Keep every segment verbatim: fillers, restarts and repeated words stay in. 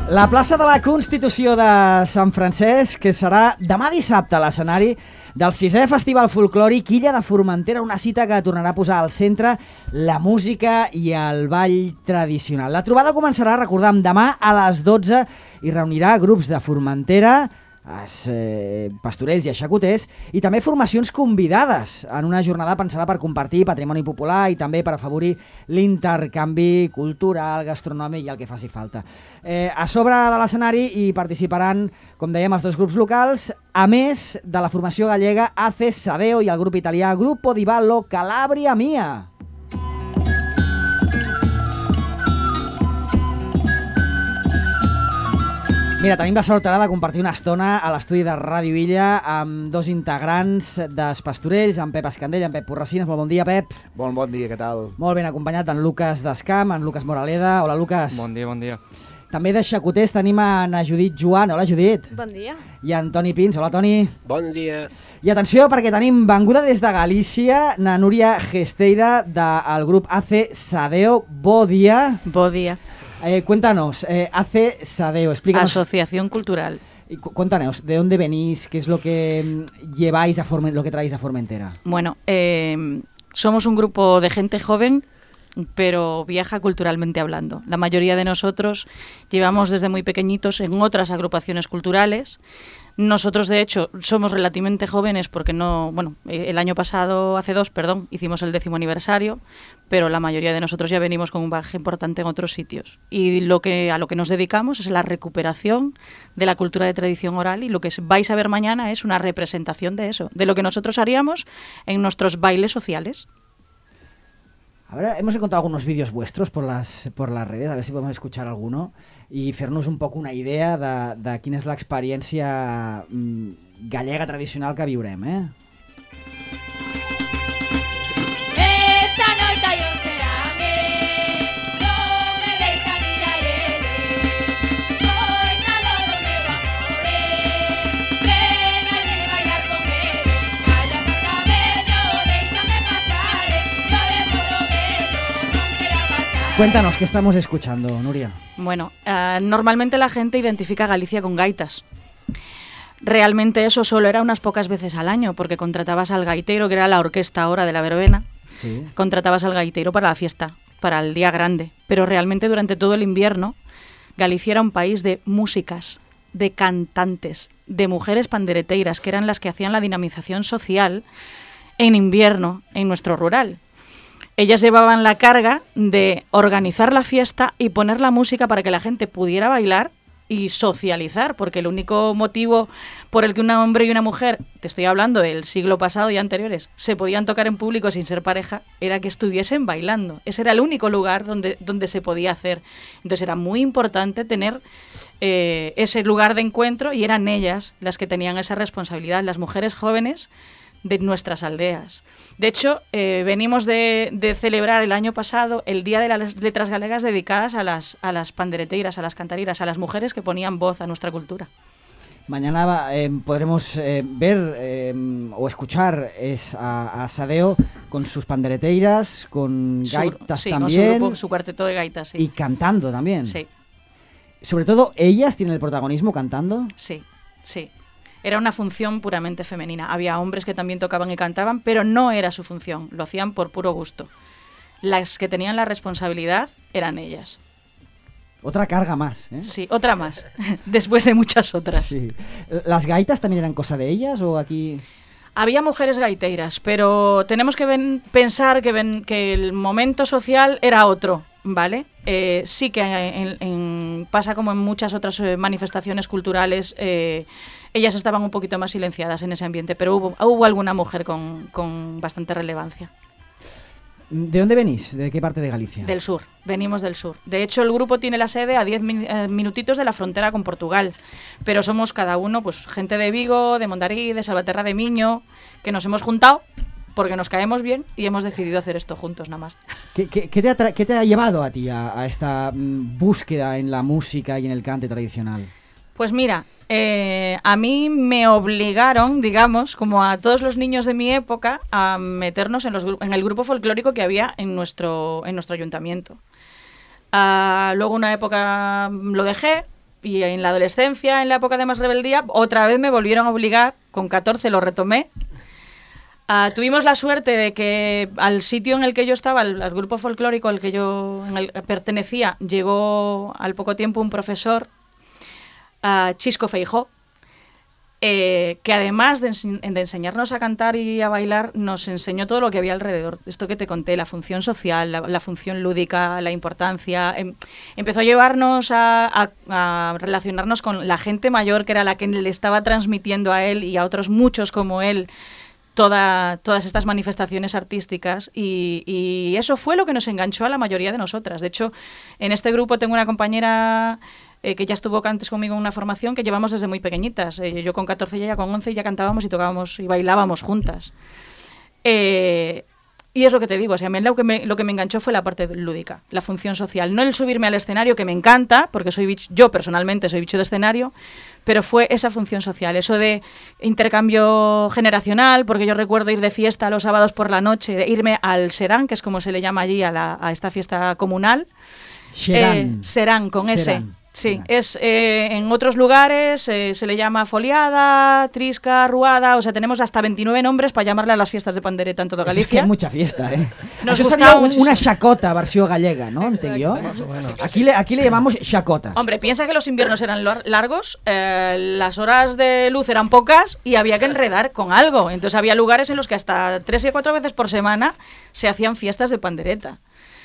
La plaça de la Constitució de Sant Francesc, que serà demà dissabte a l'escenari del sisè Festival Folclòric Illa de Formentera, una cita que tornarà a posar al centre la música i el ball tradicional. La trobada començarà, recordem, demà a les dotze i reunirà grups de Formentera, eh, pastorells i aixacoters, i també formacions convidades en una jornada pensada per compartir patrimoni popular i també per afavorir l'intercanvi cultural, gastronòmic i el que faci falta. Eh, a sobre de l'escenari hi participaran, com dèiem, els dos grups locals, a més de la formació gallega A C Sadeo i el grup italià Gruppo di Ballo Calabria Mia. Mira, tenim la sort ara de compartir una estona a l'estudi de Ràdio Illa amb dos integrants dels Pastorells, en Pep Escandell i en Pep Porracines. Molt bon dia, Pep. Bon, bon dia, què tal? Molt ben acompanyat en Lucas Descamp, en Lucas Moraleda. Hola, Lucas. Bon dia, bon dia. També de xacoters tenim en Judit Joan. Hola, Judit. Bon dia. I en Toni Pins. Hola, Toni. Bon dia. I atenció, perquè tenim venguda des de Galícia, na Núria Gesteira, del grup A C Sadeo. Bon dia. Bon dia. Eh, cuéntanos, eh, A C Sadeo, explícanos. Asociación Cultural. Y cu cuéntanos, ¿de dónde venís? ¿Qué es lo que lleváis a Formen lo que traéis a Formentera? Bueno, eh, somos un grupo de gente joven, pero vieja culturalmente hablando. La mayoría de nosotros llevamos desde muy pequeñitos en otras agrupaciones culturales. Nosotros, de hecho, somos relativamente jóvenes porque no, bueno, el año pasado, hace dos, perdón, hicimos el décimo aniversario, pero la mayoría de nosotros ya venimos con un bagaje importante en otros sitios. Y lo que a lo que nos dedicamos es la recuperación de la cultura de tradición oral, y lo que vais a ver mañana es una representación de eso, de lo que nosotros haríamos en nuestros bailes sociales. A ver, hemos encontrado algunos vídeos vuestros por las, por las redes, a ver si podemos escuchar alguno i fer-nos un poc una idea de, de quina és l'experiència mm, gallega tradicional que viurem, eh? Esta noche yo será mí, no me dejan ir a él. Hoy calor me va a morir, ven a bailar con él. Vaya cabello, déjame pasar, yo le puedo ver, no quiero pasar. Cuéntanos, ¿qué estamos escuchando, Nuria? Bueno, uh, normalmente la gente identifica a Galicia con gaitas. Realmente eso solo era unas pocas veces al año, porque contratabas al gaitero, que era la orquesta ahora de la verbena, sí. Contratabas al gaitero para la fiesta, para el día grande. Pero realmente durante todo el invierno, Galicia era un país de músicas, de cantantes, de mujeres pandereteiras, que eran las que hacían la dinamización social en invierno en nuestro rural. Ellas llevaban la carga de organizar la fiesta y poner la música para que la gente pudiera bailar y socializar, porque el único motivo por el que un hombre y una mujer, te estoy hablando del siglo pasado y anteriores, se podían tocar en público sin ser pareja, era que estuviesen bailando. Ese era el único lugar donde, donde se podía hacer. Entonces era muy importante tener eh, ese lugar de encuentro, y eran ellas las que tenían esa responsabilidad, las mujeres jóvenes de nuestras aldeas. De hecho, eh, venimos de, de celebrar el año pasado el Día de las Letras Galegas, dedicadas a las, a las pandereteiras, a las cantariras, a las mujeres que ponían voz a nuestra cultura. Mañana eh, podremos eh, ver eh, o escuchar es a, a Sadeo con sus pandereteiras, con gaitas su, sí, también. Con su, grupo, su cuarteto de gaitas, sí. Y cantando también. Sí. Sobre todo, ¿ellas tienen el protagonismo cantando? Sí, sí. Era una función puramente femenina. Había hombres que también tocaban y cantaban, pero no era su función. Lo hacían por puro gusto. Las que tenían la responsabilidad eran ellas. Otra carga más, ¿eh? Sí, otra más. Después de muchas otras. Sí. ¿Las gaitas también eran cosa de ellas o aquí...? Había mujeres gaiteiras, pero tenemos que ven, pensar que, ven, que el momento social era otro, ¿vale? Eh, sí que en, en, pasa como en muchas otras manifestaciones culturales, eh, ellas estaban un poquito más silenciadas en ese ambiente, pero hubo, hubo alguna mujer con, con bastante relevancia. ¿De dónde venís? ¿De qué parte de Galicia? Del sur, venimos del sur. De hecho, el grupo tiene la sede a diez min eh, minutitos de la frontera con Portugal, pero somos cada uno, pues, gente de Vigo, de Mondarí, de Salvaterra de Miño, que nos hemos juntado porque nos caemos bien y hemos decidido hacer esto juntos nada más. ¿Qué, qué, qué, te, ha ¿Qué te ha llevado a ti a, a esta mm, búsqueda en la música y en el cante tradicional? Pues mira, eh, a mí me obligaron, digamos, como a todos los niños de mi época, a meternos en, los, en el grupo folclórico que había en nuestro, en nuestro ayuntamiento. Uh, luego una época lo dejé y en la adolescencia, en la época de más rebeldía, otra vez me volvieron a obligar, con catorce lo retomé. Uh, tuvimos la suerte de que al sitio en el que yo estaba, al, al grupo folclórico al que yo en el, pertenecía, llegó al poco tiempo un profesor, uh, Chisco Feijó, eh, que además de, ense- de enseñarnos a cantar y a bailar, nos enseñó todo lo que había alrededor. Esto que te conté, la función social, la, la función lúdica, la importancia. Em, empezó a llevarnos a, a, a relacionarnos con la gente mayor, que era la que le estaba transmitiendo a él y a otros muchos como él Toda, todas estas manifestaciones artísticas y, y eso fue lo que nos enganchó a la mayoría de nosotras. De hecho, en este grupo tengo una compañera eh, que ya estuvo antes conmigo en una formación que llevamos desde muy pequeñitas. Eh, yo con catorce y ella con once ya cantábamos y tocábamos y bailábamos juntas. Eh, y es lo que te digo, o sea, a mí lo que, me, lo que me enganchó fue la parte lúdica, la función social. No el subirme al escenario, que me encanta, porque soy bicho, yo personalmente soy bicho de escenario, pero fue esa función social, eso de intercambio generacional, porque yo recuerdo ir de fiesta los sábados por la noche, de irme al Serán, que es como se le llama allí a, la, a esta fiesta comunal. Serán. Eh, Serán, con Serán. S. Sí, Serán. es eh, en otros lugares eh, se le llama foliada, trisca, ruada, o sea, tenemos hasta veintinueve nombres para llamarle a las fiestas de pandereta en toda Eso és Galicia. que és mucha fiesta, eh? Nos Això gustaba seria un, muchísimo. una xacota versió gallega, ¿no? Entenc jo. Aquí le, aquí le llamamos xacota. Hombre, piensa que los inviernos eran lar- largos, eh, las horas de luz eran pocas y había que enredar con algo. Entonces había lugares en los que hasta tres y cuatro veces por semana se hacían fiestas de pandereta.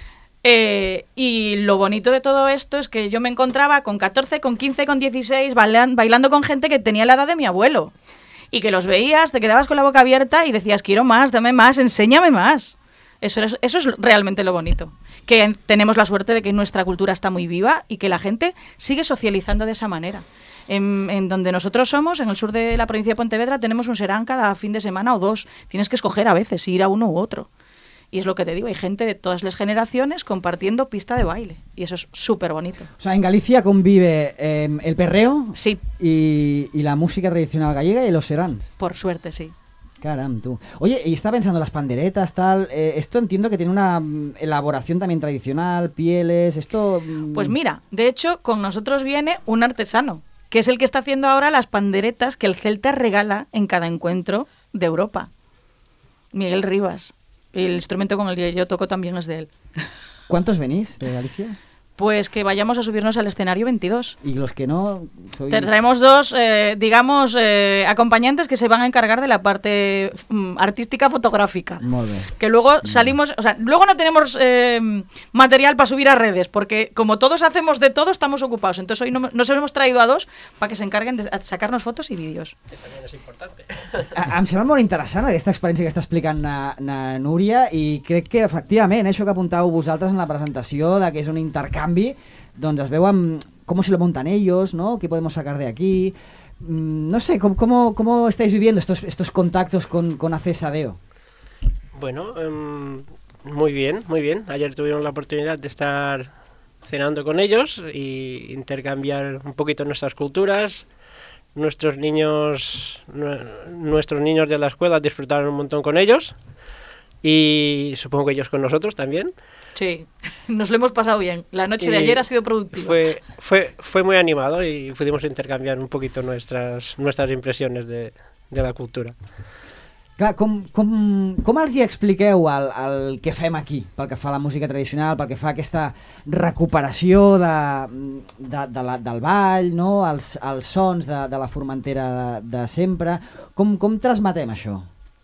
Eh, y lo bonito de todo esto es que yo me encontraba con catorce, con quince, con dieciséis bailan- bailando con gente que tenía la edad de mi abuelo. Y que los veías, te quedabas con la boca abierta y decías, quiero más, dame más, enséñame más. Eso es, eso es realmente lo bonito. Que en- tenemos la suerte de que nuestra cultura está muy viva y que la gente sigue socializando de esa manera. En, en donde nosotros somos, en el sur de la provincia de Pontevedra, tenemos un serán cada fin de semana o dos. Tienes que escoger a veces si ir a uno u otro. Y es lo que te digo, hay gente de todas las generaciones compartiendo pista de baile. Y eso es súper bonito. O sea, en Galicia convive eh, el perreo Sí, y, y la música tradicional gallega y los serans. por suerte, sí. Caram, tú. Oye, y está pensando las panderetas, tal. eh, esto entiendo que tiene una mm, elaboración también tradicional, pieles, esto. mm, Pues mira, de hecho, con nosotros viene un artesano, que es el que está haciendo ahora las panderetas que el Celta regala en cada encuentro de Europa. Miguel Rivas. Y el instrumento con el que yo toco también es de él. ¿Cuántos venís de Galicia? Pues que vayamos a subirnos al escenario veintidós. Y los que no. Sois... Tendremos dos, eh, digamos, eh, acompañantes que se van a encargar de la parte mm, artística fotográfica. Molt bé. Que luego salimos, o sea, luego no tenemos eh, material para subir a redes, porque como todos hacemos de todo, estamos ocupados. Entonces hoy no, nos hemos traído a dos para que se encarguen de sacarnos fotos y vídeos. A- Em sembla molt interessant aquesta experiència que està explicant na, na Núria i crec que efectivament això que apuntàveu vosaltres en la presentació de que és un intercanvi, doncs es veu amb com se lo montan ellos, ¿no? ¿Qué podemos sacar de aquí? Mm, No sé, ¿cómo, cómo, cómo estáis viviendo estos, estos contactos con, con Acesadeo? Bueno, em, muy bien, muy bien. Ayer tuvimos la oportunidad de estar cenando con ellos y intercambiar un poquito nuestras culturas. Nuestros niños, nue- nuestros niños de la escuela disfrutaron un montón con ellos y supongo que ellos con nosotros también. Sí, nos lo hemos pasado bien. La noche de Y ayer ha sido productiva. Fue, fue, fue muy animado y pudimos intercambiar un poquito nuestras, nuestras impresiones de, de la cultura. Clar, com, com, com els hi expliqueu el, el que fem aquí, pel que fa a la música tradicional, pel que fa a aquesta recuperació de, de, de la, del ball, no? els, els sons de, de la Formentera de, de sempre? Com, com transmetem això?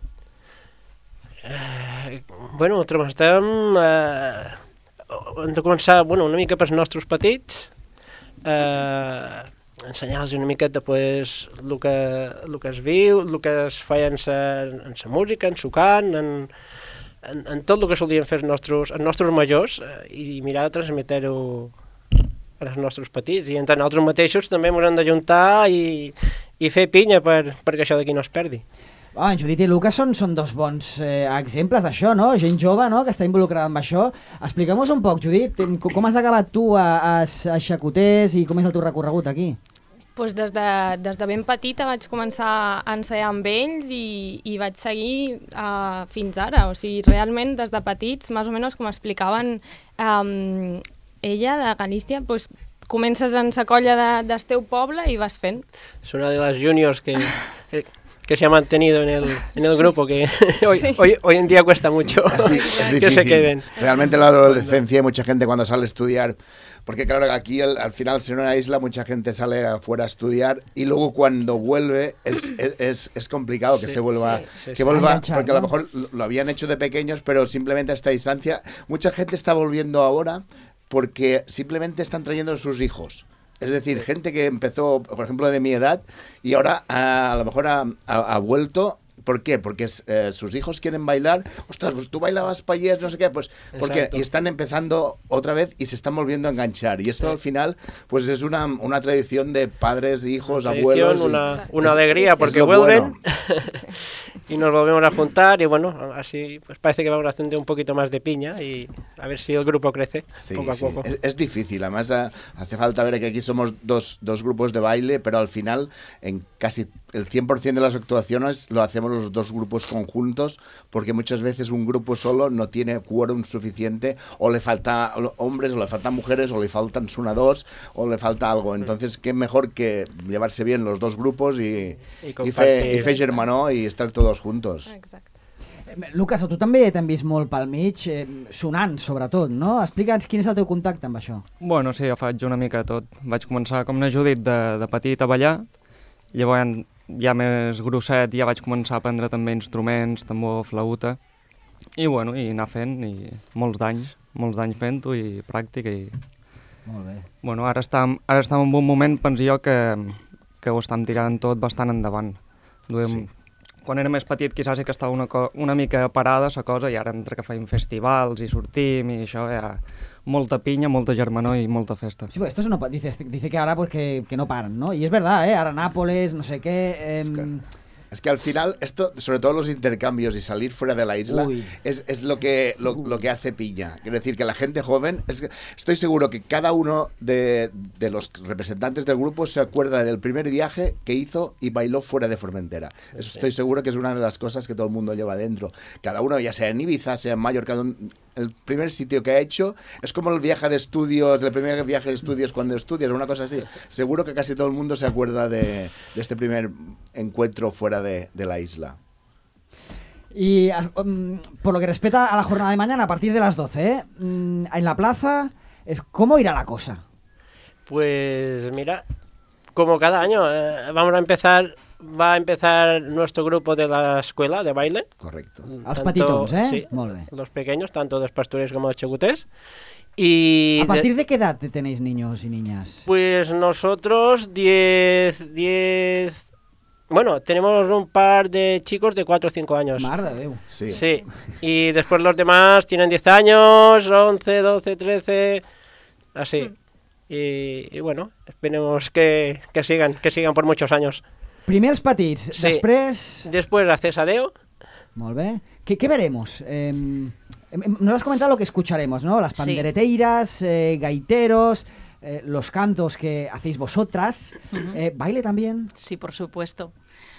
Eh, bueno, transmetem... Eh, hem de començar bueno, una mica pels nostres petits, eh, ensenyar-los una miqueta pues, el, que, el que es viu, el que es feia en sa, en sa música, en su cant, en, en, en tot el que solien fer els nostres, els nostres majors eh, i mirar de transmetre-ho als nostres petits. I entre nosaltres mateixos també ens hem d'ajuntar i, i fer pinya per, perquè això d'aquí no es perdi. Oh, en Judit i Lucas són, són dos bons eh, exemples d'això, no? Gent jove, no?, que està involucrada amb això. Expliquem-nos un poc, Judit, com, com has acabat tu a, a, a Xacotés i com és el teu recorregut aquí? Pues des, de, des de ben petita vaig començar a ensaiar amb ells i, i vaig seguir uh, fins ara. O sigui, realment, des de petits, més o menys com explicaven um, ella de Galícia, pues, comences en la colla de, del teu poble i vas fent. Es una de las juniors que, que se ha mantenido en el, en el grupo, que hoy, Sí. hoy, hoy en día cuesta mucho Es, di- es que se difícil. queden. Realmente la adolescencia, hay mucha gente cuando sale a estudiar, porque claro, aquí al, al final, ser una isla, mucha gente sale afuera a estudiar y luego cuando vuelve es, es, es, es complicado que Sí, se vuelva, sí, sí, que sí. vuelva, Enganchar, porque a lo ¿no? mejor lo, lo habían hecho de pequeños, pero simplemente a esta distancia, mucha gente está volviendo ahora porque simplemente están trayendo a sus hijos. Es decir, gente que empezó, por ejemplo, de mi edad y ahora a, a lo mejor ha, ha, ha vuelto. ¿Por qué? Porque eh, sus hijos quieren bailar. Ostras, pues tú bailabas payés, no sé qué. Pues, porque Exacto. y están empezando otra vez y se están volviendo a enganchar. Y esto Sí. al final, pues es una, una tradición de padres, hijos, Tradición, abuelos. y- una, una es- alegría es porque lo vuelven bueno. y nos volvemos a juntar y bueno, así pues parece que vamos haciendo un poquito más de piña y a ver si el grupo crece Sí, poco a sí. poco. Es, es difícil. Además, a- hace falta ver que aquí somos dos, dos grupos de baile, pero al final, en casi el cien por ciento de las actuaciones lo hacemos los dos grupos conjuntos, porque muchas veces un grupo solo no tiene quórum suficiente, o le falta hombres, o le faltan mujeres, o le faltan sonadors, o le falta algo. Entonces, qué mejor que llevarse bien los dos grupos y, Y y, compartir. fe, y fer germanor y estar todos juntos. Exacte. Eh, Lucas, tu també t'hem vist molt pel mig, eh, sonant sobretot, no? Explica'ns quin és el teu contacte amb això. Bueno, sí, jo faig una mica de tot. Vaig començar com na Judit de, de petit a ballar, llavors ja més grosset ja vaig començar a aprendre també instruments, tambor, flauta, i bueno, i anar fent, i molts d'anys, molts d'anys fent-ho i pràctica, i Molt bé. bueno, ara estem, ara estem en un moment, penso jo, que, que ho estem tirant tot bastant endavant. Duem, Sí. Quan era més petit quizás sí que estava una, co una mica parada la cosa, i ara entre que feim festivals i sortim i això, hi ha molta pinya, molta germanor i molta festa. Sí, pues esto es no, pa- dice, dice que ahora pues que, que no paran, ¿no? Y es verdad, ¿eh? Ahora Nápoles, no sé qué... eh, Es que- Es que al final, esto, sobre todo los intercambios y salir fuera de la isla, Uy. es, es lo, que, lo, lo que hace piña. Quiero decir que la gente joven, es que estoy seguro que cada uno de, de los representantes del grupo se acuerda del primer viaje que hizo y bailó fuera de Formentera. Eso Sí. estoy seguro que es una de las cosas que todo el mundo lleva dentro. Cada uno, ya sea en Ibiza, sea en Mallorca, don- el primer sitio que ha hecho es como el viaje de estudios, el primer viaje de estudios cuando estudias, una cosa así. Seguro que casi todo el mundo se acuerda de, de este primer encuentro fuera de, de la isla. Y ah, um, por lo que respecta a la jornada de mañana, a partir de las doce, ¿eh? Mm, en la plaza, es, ¿cómo irá la cosa? Pues mira, como cada año, eh, vamos a empezar, va a empezar nuestro grupo de la escuela de baile. Correcto. Els petitons, eh? Sí, Molt bé. los pequeños, tanto los pastores como los chagutés. Y ¿A partir de- de qué edad tenéis niños y niñas? pues nosotros diez, diez, bueno, tenemos un par de chicos de cuatro o cinco años. Mar de Déu. Sí. Sí, y después los demás tienen diez años, once, doce, trece, así. Y, y bueno, esperemos que, que sigan, que sigan por muchos años. Primer els petits, Sí. després... Después a Cesadeo, Molt bé. ¿Qué, qué veremos? Eh, em- em- nos has comentado lo que escucharemos, ¿no? Las Sí. pandereteiras, eh, gaiteros, eh, los cantos que hacéis vosotras. Ujú. Eh, ¿Baile también? Sí, por supuesto.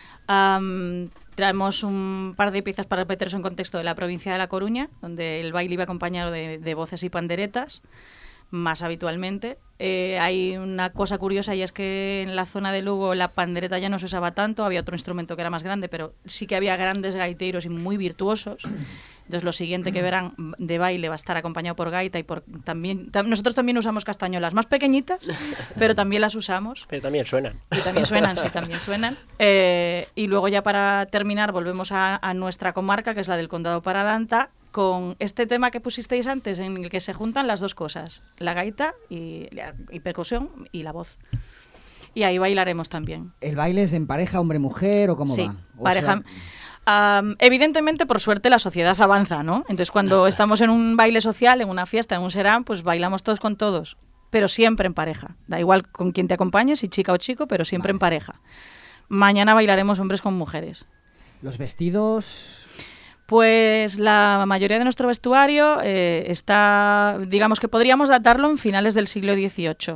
Am, traemos un par de piezas para meternos en contexto de la provincia de La Coruña, donde el baile iba acompañado de, de voces y panderetas, más habitualmente. Eh, hay una cosa curiosa y es que en la zona de Lugo la pandereta ya no se usaba tanto, había otro instrumento que era más grande, pero sí que había grandes gaiteros y muy virtuosos. Entonces lo siguiente que verán de baile va a estar acompañado por gaita y por también tam- nosotros también usamos castañuelas más pequeñitas, pero también las usamos. pero también suenan. Y también suenan, sí, también suenan. Eh, y luego ya para terminar volvemos a, a nuestra comarca, que es la del Condado Paradanta, con este tema que pusisteis antes, en el que se juntan las dos cosas, la gaita y, y percusión y la voz. Y ahí bailaremos también. ¿El baile es en pareja, hombre-mujer o cómo Sí, va? O pareja. sea, Am, evidentemente, por suerte, la sociedad avanza, ¿no? Entonces, cuando estamos en un baile social, en una fiesta, en un serán, pues bailamos todos con todos, pero siempre en pareja. Da igual con quién te acompañes, si chica o chico, pero siempre en pareja. Mañana bailaremos hombres con mujeres. los vestidos... Pues la mayoría de nuestro vestuario eh, está, digamos que podríamos datarlo en finales del siglo dieciocho.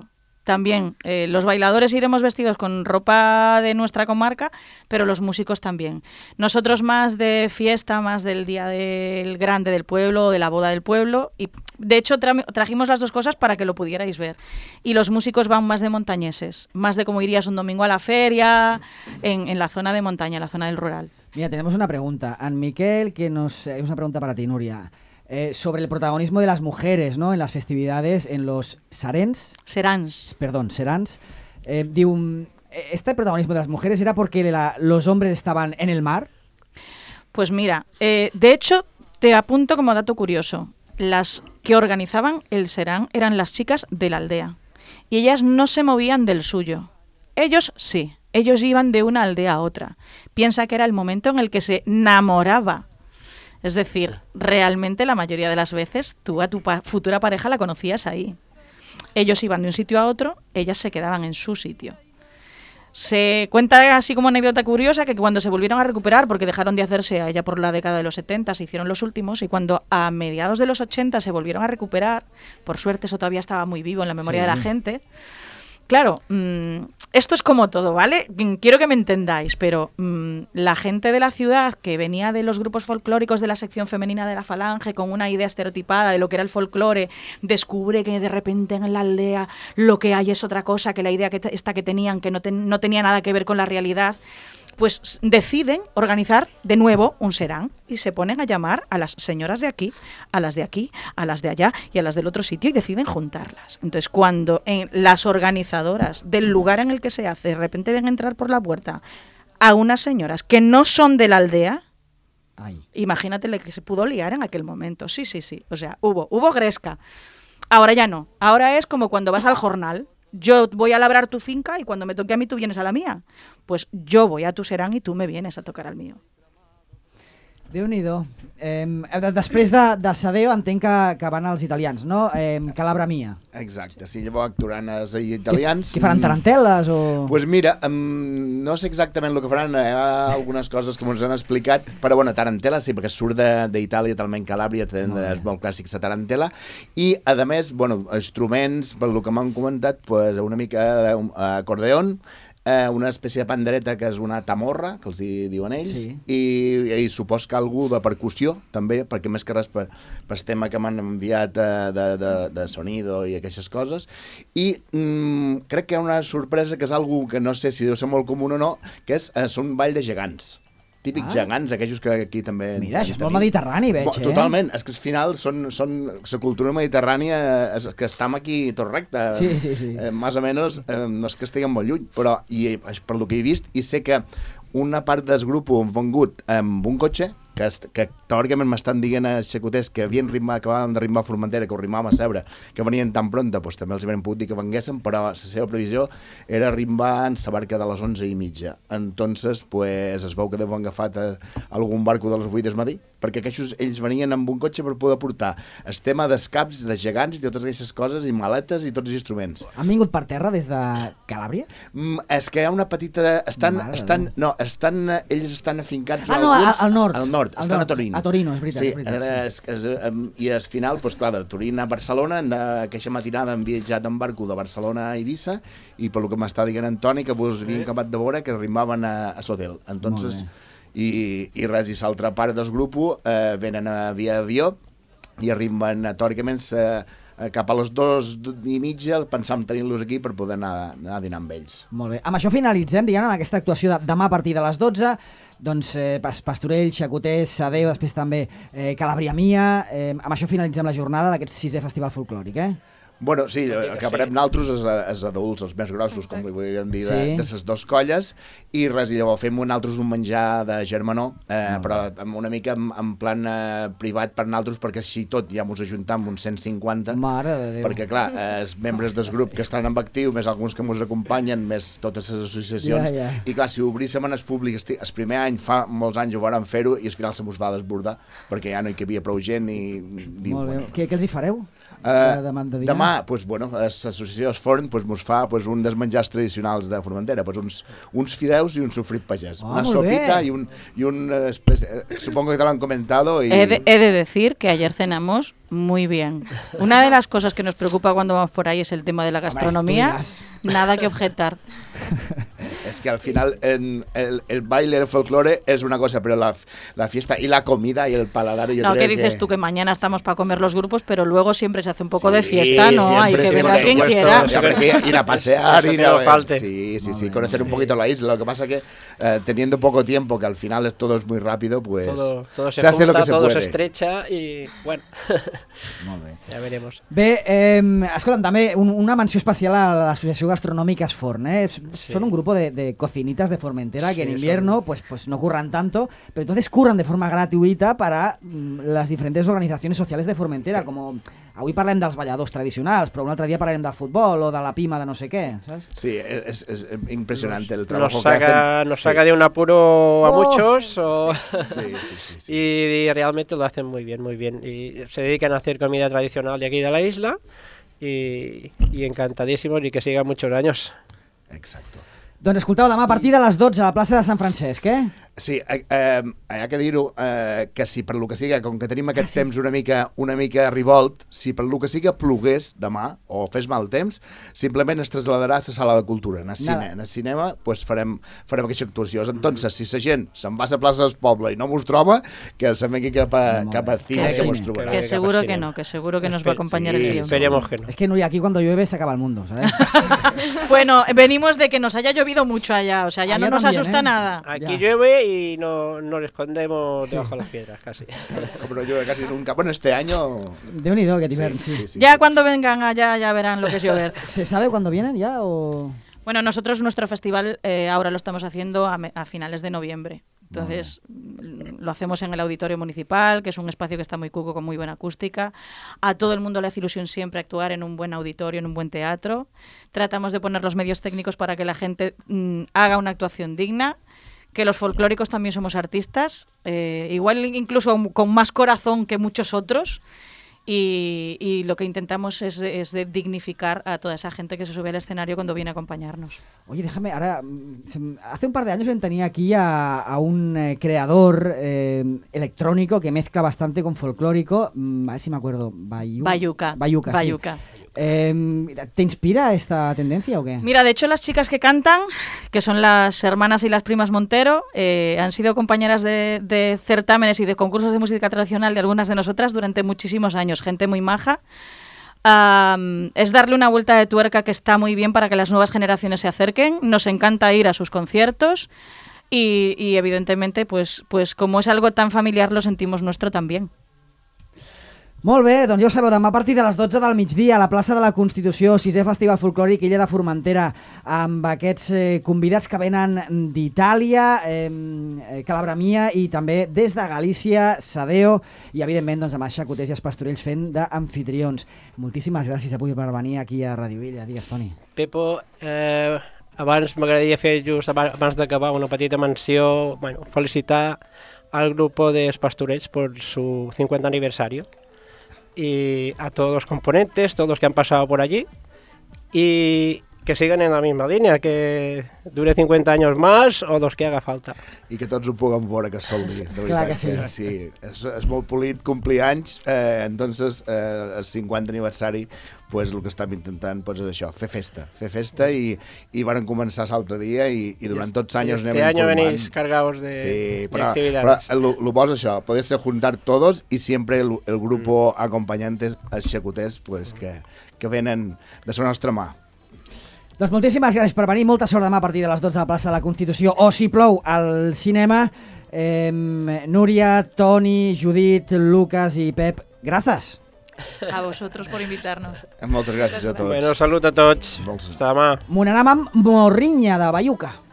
también. Eh, los bailadores iremos vestidos con ropa de nuestra comarca, pero los músicos también. Nosotros más de fiesta, más del día del grande del pueblo, de la boda del pueblo, y de hecho tra- trajimos las dos cosas para que lo pudierais ver. Y los músicos van más de montañeses, más de como irías un domingo a la feria, en, en la zona de montaña, en la zona del rural. Mira, tenemos una pregunta. An Miquel, que nos... Es una pregunta para ti, Nuria. Eh, sobre el protagonismo de las mujeres, ¿no?, en las festividades, en los sarens, Serans. perdón, serans. Eh, diu, ¿este protagonismo de las mujeres era porque la- los hombres estaban en el mar? Pues mira, eh, de hecho, te apunto como dato curioso. Las que organizaban el Serán eran las chicas de la aldea. Y ellas no se movían del suyo. Ellos sí, ellos iban de una aldea a otra. Piensa que era el momento en el que se enamoraba. Es decir, realmente la mayoría de las veces tú a tu pa- futura pareja la conocías ahí. Ellos iban de un sitio a otro, ellas se quedaban en su sitio. Se cuenta así como anécdota curiosa que cuando se volvieron a recuperar, porque dejaron de hacerse allá por la década de los setenta, se hicieron los últimos, y cuando a mediados de los ochenta se volvieron a recuperar, por suerte eso todavía estaba muy vivo en la memoria Sí. de la gente. Claro, mmm, esto es como todo, ¿vale? Mm, Quiero que me entendáis, pero mmm, la gente de la ciudad que venía de los grupos folclóricos de la sección femenina de la Falange con una idea estereotipada de lo que era el folclore, descubre que de repente en la aldea lo que hay es otra cosa, que la idea que te- esta que tenían, que no, ten- no tenía nada que ver con la realidad, pues s- deciden organizar de nuevo un serán y se ponen a llamar a las señoras de aquí, a las de aquí, a las de allá y a las del otro sitio y deciden juntarlas. Entonces, cuando en las organizadoras del lugar en el que se hace de repente ven entrar por la puerta a unas señoras que no son de la aldea, Ay. imagínate lo que se pudo liar en aquel momento. Sí, sí, sí. O sea, hubo, hubo gresca. Ahora ya no. Ahora es como cuando vas al jornal. Yo voy a labrar tu finca y cuando me toque a mí tú vienes a la mía. Pues yo voy a tu serán y tú me vienes a tocar al mío. Déu-n'hi-do. Eh, després de, de Sadeo entenc que, que van els italians, no? Eh, Calabra Mia. Exacte, sí, llavors actuaran els italians. Què faran, tarantel·les o...? Pues mira, um, no sé exactament el que faran, hi ha algunes coses que ens han explicat, però bueno, tarantela sí, perquè surt de- d'Itàlia, talment Calàbria, Molt bé. és molt clàssic la tarantela, i a més, bueno, instruments, per el que m'han comentat, pues, una mica d'acordeon, eh, una espècie de pandereta que és una tamorra, que els hi diuen ells, Sí. i, i supos que algú de percussió, també, perquè més que res per, per tema que m'han enviat eh, de, de, de sonido i aquestes coses, i mm, crec que hi ha una sorpresa que és algo que no sé si deu ser molt comú o no, que és, eh, són un ball de gegants. Típics Ah. gegants, aquells que aquí també... Mira, en això és molt tenim. mediterrani, veig, Bo- eh? Totalment, és que al final són, són la cultura mediterrània, és que estem aquí tot recte. Sí, sí, sí. Eh, més o menys, eh, no és que estiguem molt lluny, però i, eh, per lo que he vist, i sé que una part del grup han vengut amb un cotxe, que, est- que teòricament m'estan dient a xacoters que havien rimat, que van de rimar a Formentera, que ho rimàvem a Cebre, que venien tan pronta, doncs també els havien pogut dir que venguessin, però la seva previsió era rimar en la barca de les onze i mitja. Entonces, pues, es veu que deuen agafat a algun barco de les vuit del matí, perquè aquests, ells venien amb un cotxe per poder portar el tema dels caps, dels gegants i totes aquestes coses, i maletes i tots els instruments. Han vingut per terra des de Calàbria? Mm, és que hi ha una petita... Estan, Mare de estan, Déu. no, estan, ells estan afincats... Ah, no, alguns, al- al nord. Al nord, Al estan nord. a Torino. A Torino, és veritat, Sí, és veritat, ara és, és, em, i al final, doncs, clar, de Torino a Barcelona, en aquesta matinada han viatjat en barco de Barcelona a Eivissa, i per lo que m'està dient Antoni, que vos havien acabat de veure que rimaven a, a l'hotel. Entonces, i, i res, i l'altra part del grup eh, venen a via avió i arriben eh, teòricament eh, eh, cap a les dues i mitja pensàvem tenir-los aquí per poder anar, anar a dinar amb ells. Molt bé. Amb això finalitzem, diguem, amb aquesta actuació de demà a partir de les dotze. Doncs eh, Pas- Pastorell, Xacoters, Sadeu, després també eh, Calàbria Mia. Eh, amb això finalitzem la jornada d'aquest sisè festival folclòric, eh? Bueno, sí, que acabarem sí. nosaltres els, els adults, els més grossos, com li volíem dir, de, Sí. de les dues colles, i res, i llavors fem nosaltres un menjar de germanor, eh, Molt però amb una mica en, en plan eh, privat per nosaltres, perquè així tot ja mos ajuntam uns cent cinquanta, Mare de Déu. perquè clar, eh, els membres del grup que estan en actiu, més alguns que ens acompanyen, més totes les associacions, Ja, ja. i clar, si obríssim en el públic, esti- el primer any, fa molts anys ho vàrem fer-ho, i al final se mos va desbordar, perquè ja no hi cabia prou gent, i... i Molt bé. bueno, Què, què els hi fareu? Uh, demà, de dinar? demà demà, pues, bueno, l'associació Esforn pues, mos fa pues, un dels menjars tradicionals de Formentera, pues, uns, uns fideus i un sofrit pagès. Oh, Una molt sopita bé. i un... Y un eh, espe- eh, supongo que te lo han comentado. Y... He de, he de decir que ayer cenamos muy bien. Una de las cosas que nos preocupa cuando vamos por ahí es el tema de la gastronomía. tú dirás. Nada que objetar. Es que al final en el, el baile, el folclore es una cosa, pero la, la fiesta y la comida y el paladar... Yo No, creo que dices que... tú que mañana estamos para comer los grupos, pero luego siempre se hace un poco de Sí, fiesta, ¿no? Hay siempre, que siempre, ver a quien por supuesto, quiera. siempre hay que ir a pasear, Eso ir que a no ver. falte. Sí, sí, Muy sí, bien, conocer un sí. poquito la isla. Lo que pasa que eh, teniendo poco tiempo, que al final es- todo es muy rápido, pues Todo, todo se, se hace lo junta, que se todo puede. se estrecha y bueno, Molt bé. ya veremos. Bé, eh, escolta'm, també un, una menció especial a l'Associació Gastronòmica Esforn, eh? S- Sí. Son un grupo de, de cocinitas de Formentera que Sí, en son- invierno pues, pues no curran tanto, pero entonces curran de forma gratuita para mm, las diferentes organizaciones sociales de Formentera, como avui parlem dels balladors tradicionals, però un altre dia parlarem del futbol o de la pima de no sé què, saps? Sí, es, es- es impresionante el Nos trabajo que saca, hacen. nos Sí. saca de un apuro a Oh. muchos o- Sí, sí, sí, sí. y, y realmente lo hacen muy bien, muy bien. Y se dedican a hacer comida tradicional de aquí de la isla y, y encantadísimos y que sigan muchos años. Exacto. Doncs escolteu, demà a partir de les dotze a la plaça de Sant Francesc, eh? Sí, eh, eh, hi ha que dir-ho, eh, que si per lo que siga, com que tenim aquest Ah, sí? temps una mica una mica revolt, si per lo que siga plogués demà, o fes mal temps, simplement es trasladarà a la sala de cultura, en el, Nada. cine, en el cinema pues farem, farem aquesta actuació. Entonces, si la gent se'n va a la plaça del poble i no mos troba, que se'n vengui cap, a, Molt cap bé. al cine, Que que sí, mos que trobarà. Que Venga, seguro casi que no. no, que seguro que nos va a Espe- acompañar sí, el guión. Esperemos que no. Es que Nuria, aquí cuando llueve se acaba el mundo, ¿sabes? Bueno, venimos de que nos haya llovido mucho allá, o sea, ya Allá no nos también, asusta ¿eh? nada. Aquí Ya. llueve y no nos escondemos debajo de las piedras casi. Como no llueve casi nunca. Bueno, este año... Déu-n'hi-do, aquest Sí, hivern, sí. sí, sí, Ya sí. cuando vengan allá ya verán lo que es llover. ¿Se sabe cuándo vienen ya o...? Bueno, nosotros nuestro festival eh, ahora lo estamos haciendo a, me- a finales de noviembre. Entonces mm, lo hacemos en el Auditorio Municipal, que es un espacio que está muy cuco, con muy buena acústica. A todo el mundo le hace ilusión siempre actuar en un buen auditorio, en un buen teatro. Tratamos de poner los medios técnicos para que la gente mm, haga una actuación digna, que los folclóricos también somos artistas, eh, igual incluso con más corazón que muchos otros. Y, y lo que intentamos es, es de dignificar a toda esa gente que se sube al escenario cuando viene a acompañarnos. Oye, déjame, ahora, mm, se m- hace un par de años ven tenía aquí a, a un eh, creador eh, electrónico que mezcla bastante con folclórico, mm, a ver si me acuerdo, Bayu- Bayuca. Bayuca, sí. Bayuca. Eh, ¿Te inspira esta tendencia o qué? Mira, de hecho las chicas que cantan, que son las hermanas y las primas Montero, eh, han sido compañeras de, de certámenes y de concursos de música tradicional de algunas de nosotras durante muchísimos años, gente muy maja. Am, es darle una vuelta de tuerca que está muy bien para que las nuevas generaciones se acerquen. Nos encanta ir a sus conciertos y, y evidentemente, pues, pues como es algo tan familiar, lo sentimos nuestro también. Molt bé, doncs ja ho sabeu, demà a partir de les dotze del migdia a la plaça de la Constitució, sisè Festival Folclòric Illa de Formentera, amb aquests eh, convidats que venen d'Itàlia, eh, Calabramia i també des de Galícia, Sadeo, i evidentment doncs, amb els xacoters i els pastorells fent d'amfitrions. Moltíssimes gràcies avui per venir aquí a Radio Illa. Digues, Toni. Pepo, eh, abans m'agradaria fer just aba- abans d'acabar una petita menció, bueno, felicitar al grupo de Pastorells por su cincuenta aniversario y a todos los componentes, todos los que han pasado por allí y que sigan en la misma línea, que dure cincuenta años más o los que haga falta. I que tots ho puguem veure, que sol dir. De Clar veritat, que sí. sí. És, és molt polit complir anys, eh, entonces eh, el cinquanta aniversari, pues, el que estàvem intentant pues, és això, fer festa. Fer festa i, i varen començar l'altre dia i, i durant tots els anys este anem año informant. venís cargados de, Sí, de però, però actividades. lo, lo bo és això, poder ser juntar todos i sempre el, el grupo acompañantes, els xacoters, pues, que, que venen de la nostra mà. Doncs moltíssimes gràcies per venir, molta sort demà a partir de les dotze a la plaça de la Constitució, o si plou al cinema. Eh, Núria, Toni, Judit, Lucas i Pep, gràcies. A vosotros por invitarnos. Moltes gràcies a tots. Bueno, salut a tots. Vols- Hasta demà. M'ho anàvem amb Morrinya de Bayuca.